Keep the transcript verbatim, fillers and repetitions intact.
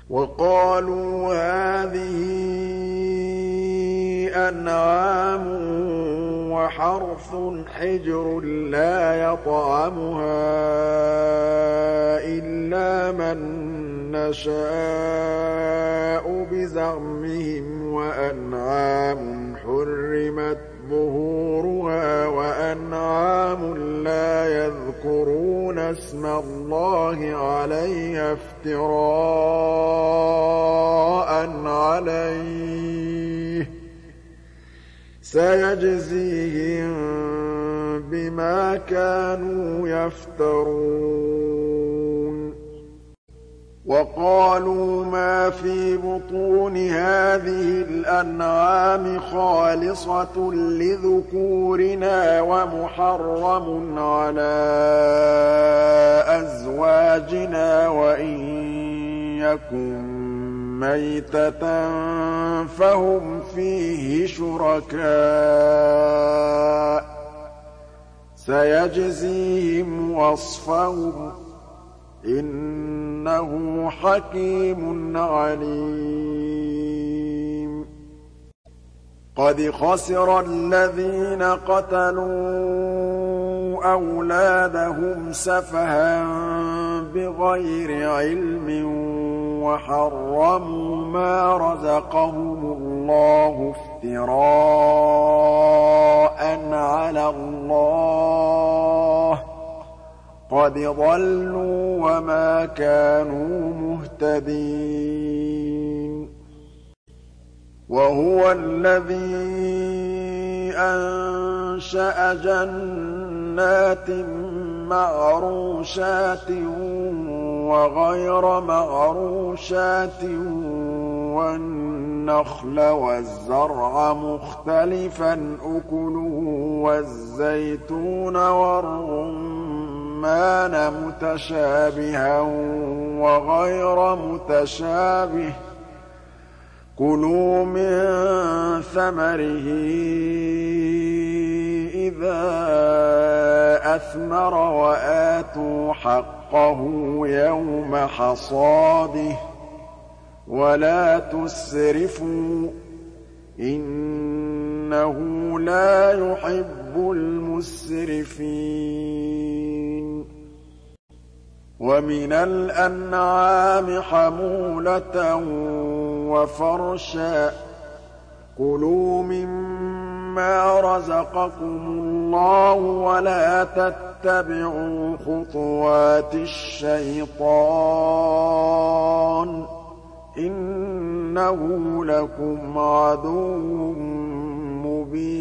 وَقَالُوا هَٰذِهِ أَنْعَامٌ وَحَرْثٌ حِجْرٌ لَّا يَطْعَمُهَا إِلَّا مَن نَّشَاءُ بِزَعْمِهِمْ وَأَنْعَامٌ حُرِّمَتْ ظُهُورُهَا وَأَنْعَامٌ لَّا يَذْكُرُونَ اسْمَ اللَّهِ عَلَيْهَا افْتِرَاءً عَلَيْهِ ۚ سَيَجْزِيهِم بِمَا كَانُوا يَفْتَرُونَ وَقَالُوا مَا فِي بُطُونِ هَٰذِهِ الْأَنْعَامِ خَالِصَةٌ لِّذُكُورِنَا وَمُحَرَّمٌ عَلَىٰ أَزْوَاجِنَا وَإِن يَكُن مَّيْتَةً فَهُمْ فِيهِ شُرَكَاءُ ۚ سَيَجْزِيهِمْ وَصْفَهُمْ ۚ إِنَّهُ حَكِيمٌ عَلِيمٌ قَدْ خَسِرَ الَّذِينَ قَتَلُوا أَوْلَادَهُمْ سَفَهًا بِغَيْرِ عِلْمٍ وَحَرَّمُوا مَا رَزَقَهُمُ اللَّهُ افْتِرَاءً عَلَى اللَّهِ ۚ قَدْ ضَلُّوا وَمَا كَانُوا مُهْتَدِينَ وَهُوَ الَّذِي أَنشَأَ جَنَّاتٍ مَّعْرُوشَاتٍ وَغَيْرَ مَعْرُوشَاتٍ وَالنَّخْلَ وَالزَّرْعَ مُخْتَلِفًا أُكُلُهُ وَالزَّيْتُونَ وَالرُّمَّانَ مُتَشَابِهًا وَغَيْرَ مُتَشَابِهٍ ۚ كُلُوا مِن ثَمَرِهِ إِذَا أَثْمَرَ وَآتُوا حَقَّهُ يَوْمَ حَصَادِهِ ۖ وَلَا تُسْرِفُوا ۚ إِنَّهُ لَا يُحِبُّ الْمُسْرِفِينَ وَمِنَ الْأَنْعَامِ حَمُولَةً وَفَرْشًا ۚ كُلُوا مِمَّا رَزَقَكُمُ اللَّهُ وَلَا تَتَّبِعُوا خُطُوَاتِ الشَّيْطَانِ ۚ إِنَّهُ لَكُمْ عَدُوٌّ مُّبِينٌ